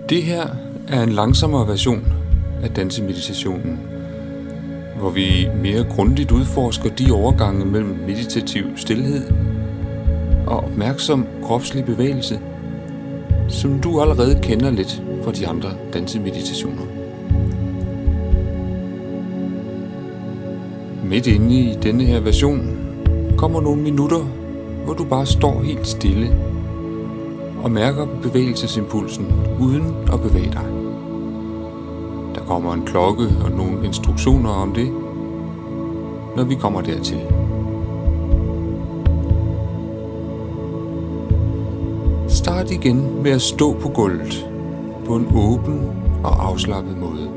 Det her er en langsommere version af dansemeditationen, hvor vi mere grundigt udforsker de overgange mellem meditativ stilhed og opmærksom kropslig bevægelse, som du allerede kender lidt fra de andre dansemeditationer. Midt inde i denne her version kommer nogle minutter, hvor du bare står helt stille og mærker bevægelsesimpulsen uden at bevæge dig. Der kommer en klokke og nogle instruktioner om det, når vi kommer dertil. Start igen med at stå på gulvet på en åben og afslappet måde.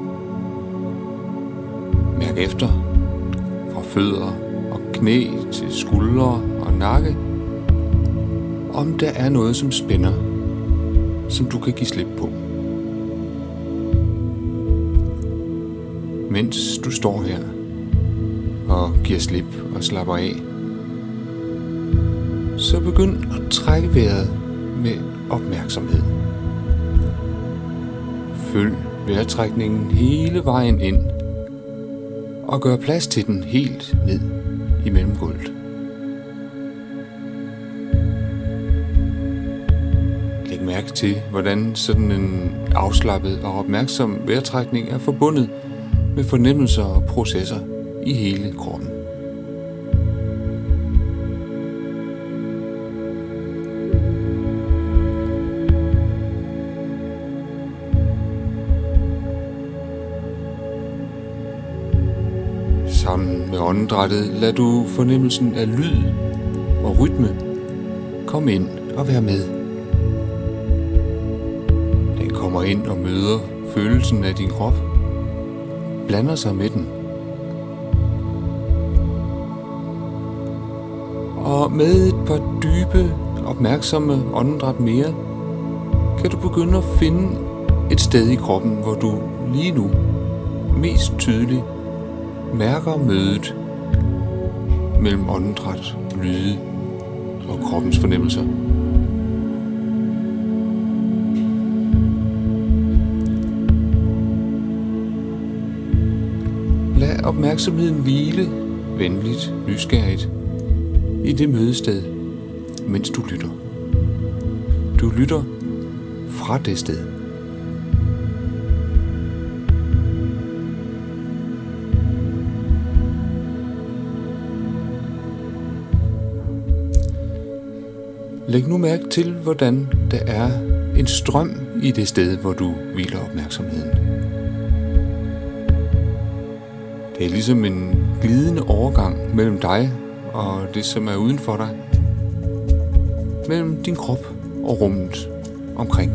Mærk efter fra fødder og knæ til skuldre og nakke, om der er noget, som spænder, som du kan give slip på. Mens du står her og giver slip og slapper af, så begynd at trække vejret med opmærksomhed. Følg vejrtrækningen hele vejen ind og gør plads til den helt ned i mellemgulvet. Læg mærke til, hvordan sådan en afslappet og opmærksom vejrtrækning er forbundet med fornemmelser og processer i hele kroppen. Sammen med åndedrættet lader du fornemmelsen af lyd og rytme komme ind og være med. Den kommer ind og møder følelsen af din krop, blander sig med den. Og med et par dybe, opmærksomme åndedræt mere, kan du begynde at finde et sted i kroppen, hvor du lige nu mest tydeligt mærker mødet mellem åndedræt, lyde og kroppens fornemmelser. Lad opmærksomheden hvile venligt, nysgerrigt i det mødested, mens du lytter. Du lytter fra det sted. Læg nu mærke til, hvordan der er en strøm i det sted, hvor du hviler opmærksomheden. Det er ligesom en glidende overgang mellem dig og det, som er uden for dig. Mellem din krop og rummet omkring.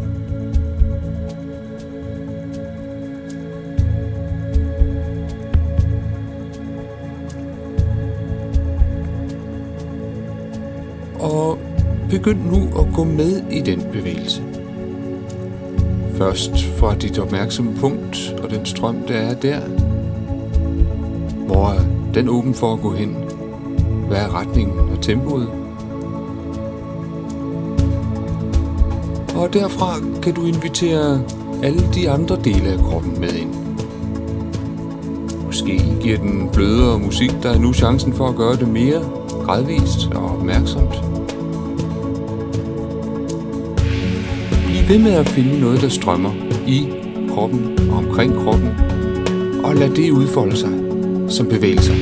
Og begynd nu at gå med i den bevægelse. Først fra dit opmærksomme punkt og den strøm, der er der. Hvor er den åben for at gå hen? Hvad er retningen og tempoet? Og derfra kan du invitere alle de andre dele af kroppen med ind. Måske giver den blødere musik dig nu chancen for at gøre det mere gradvist og opmærksomt. Bliv ved med at finde noget, der strømmer i kroppen og omkring kroppen, og lad det udfolde sig som bevægelser.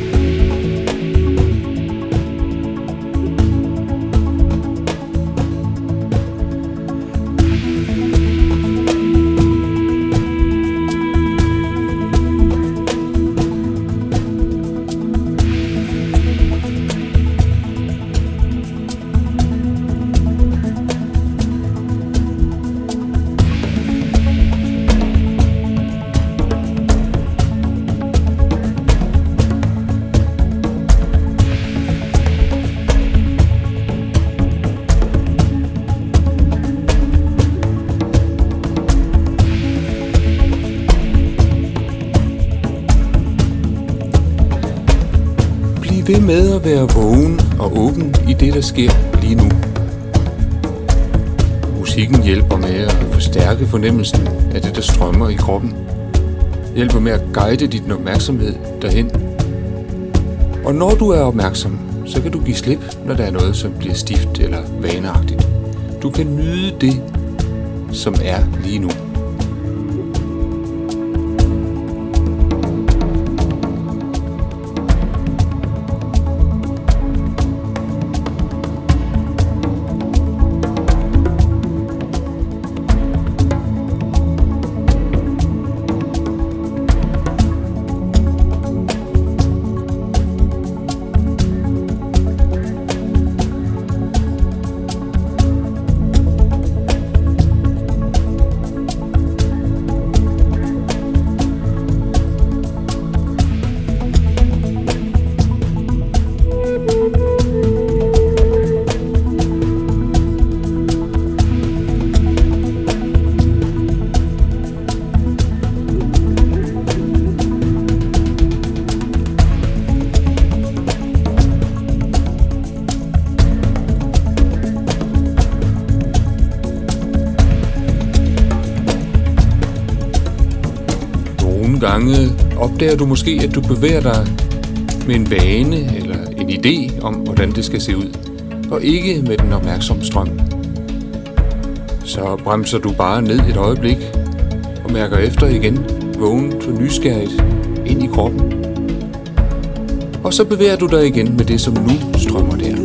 Bliv ved med at være vågen og åben i det, der sker lige nu. musikken hjælper med at forstærke fornemmelsen af det, der strømmer i kroppen. Hjælper med at guide din opmærksomhed derhen. Og når du er opmærksom, så kan du give slip, når der er noget, som bliver stift eller vaneagtigt. Du kan nyde det, som er lige nu. Nogle gange opdager du måske, at du bevæger dig med en vane eller en idé om, hvordan det skal se ud, og ikke med den opmærksomme strøm. Så bremser du bare ned et øjeblik og mærker efter igen, vågent og nysgerrigt ind i kroppen. Og så bevæger du dig igen med det, som nu strømmer der.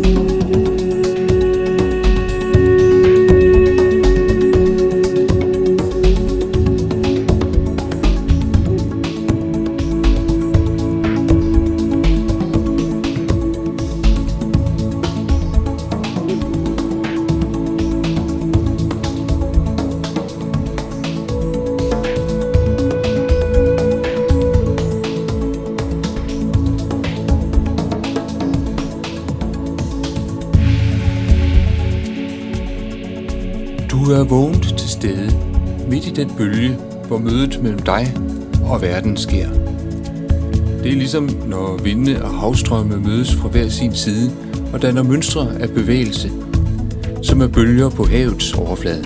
Du er vågent til stede, midt i den bølge, hvor mødet mellem dig og verden sker. Det er ligesom når vinde og havstrømme mødes fra hver sin side og danner mønstre af bevægelse, som er bølger på havets overflade.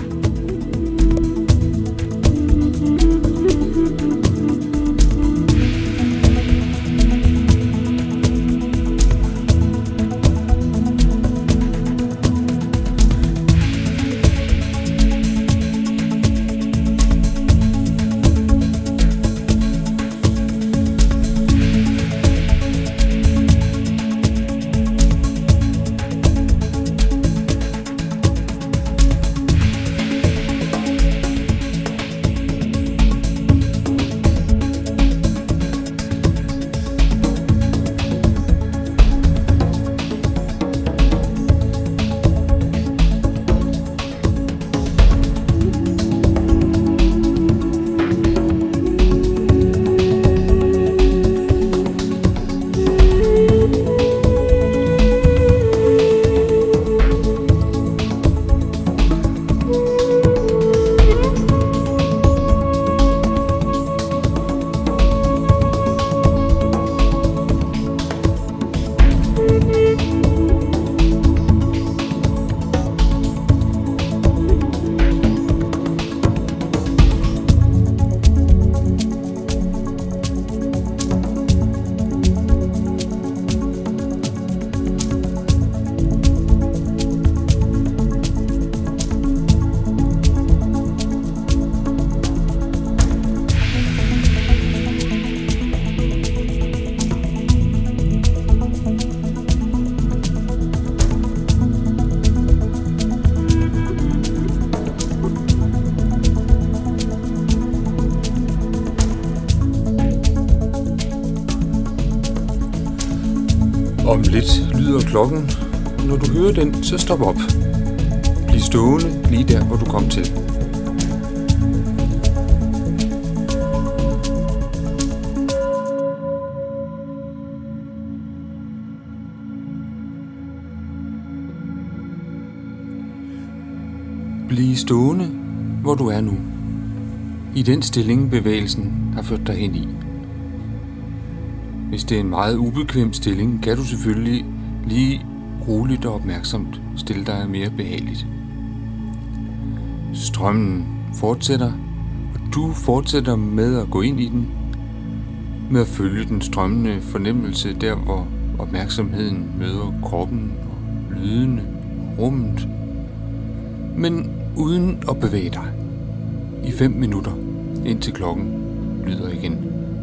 Om lidt lyder klokken. Når du hører den, så stop op. Bliv stående lige der, hvor du kom til. Bliv stående, hvor du er nu. I den stilling, bevægelsen har ført dig hen i. Hvis det er en meget ubekvem stilling, kan du selvfølgelig lige roligt og opmærksomt stille dig mere behageligt. Strømmen fortsætter, og du fortsætter med at gå ind i den, med at følge den strømmende fornemmelse der, hvor opmærksomheden møder kroppen og lydene og rummet, men uden at bevæge dig i 5 minutter, indtil klokken lyder igen.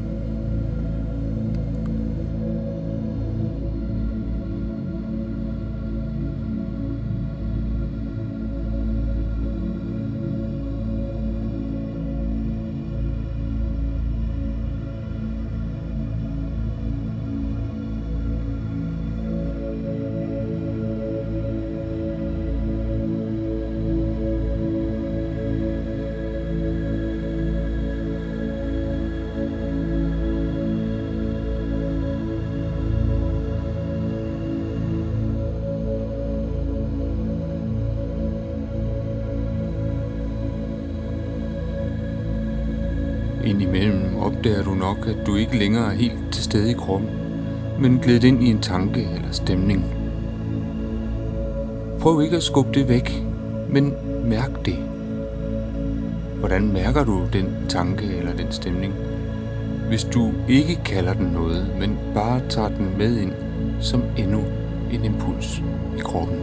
Indimellem opdager du nok, at du ikke længere er helt til stede i kroppen, men glædet ind i en tanke eller stemning. Prøv ikke at skubbe det væk, men mærk det. Hvordan mærker du den tanke eller den stemning, hvis du ikke kalder den noget, men bare tager den med ind som endnu en impuls i kroppen?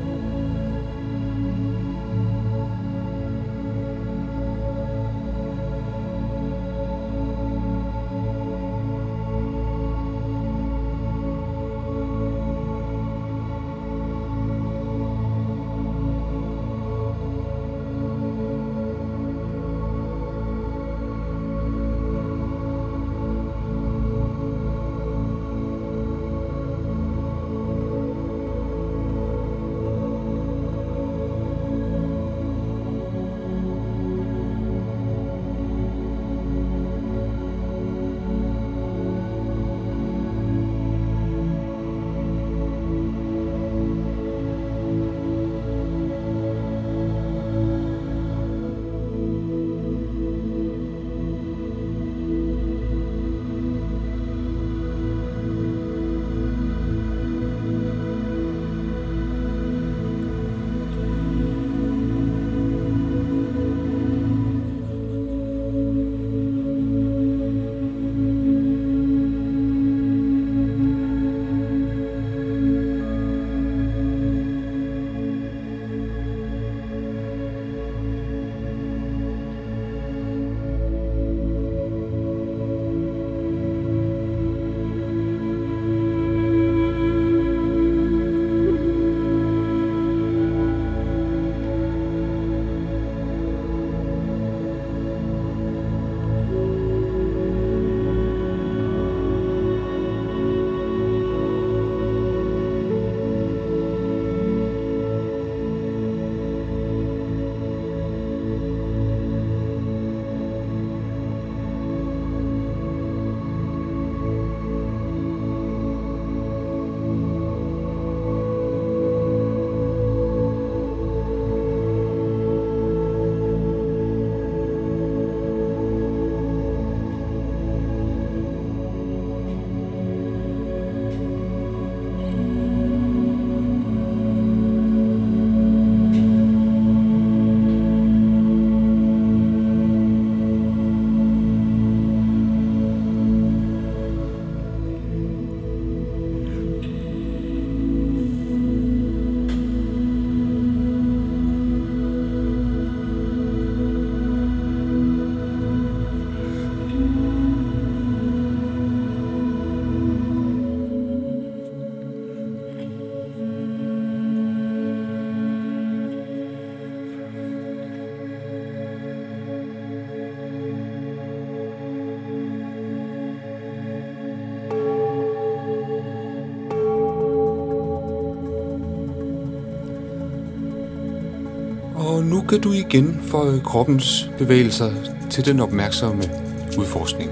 Og nu kan du igen føje kroppens bevægelser til den opmærksomme udforskning.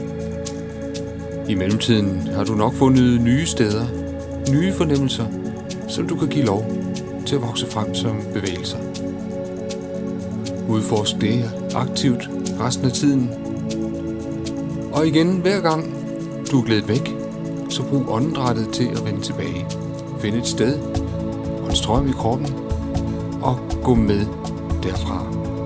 I mellemtiden har du nok fundet nye steder, nye fornemmelser, som du kan give lov til at vokse frem som bevægelser. Udforsk det aktivt resten af tiden. Og igen, hver gang du er glædet væk, så brug åndedrættet til at vende tilbage. Find et sted og en strøm i kroppen og gå med derfra.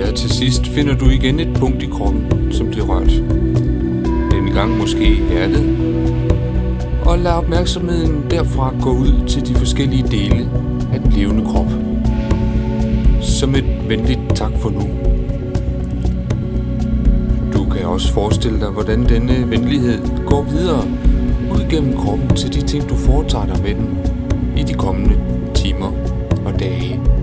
Ja, til sidst finder du igen et punkt i kroppen, som bliver rørt. Denne gang måske i hjertet. Og lad opmærksomheden derfra gå ud til de forskellige dele af den levende krop. Som et venligt tak for nu. Du kan også forestille dig, hvordan denne venlighed går videre ud gennem kroppen til de ting, du foretager dig med den i de kommende timer og dage.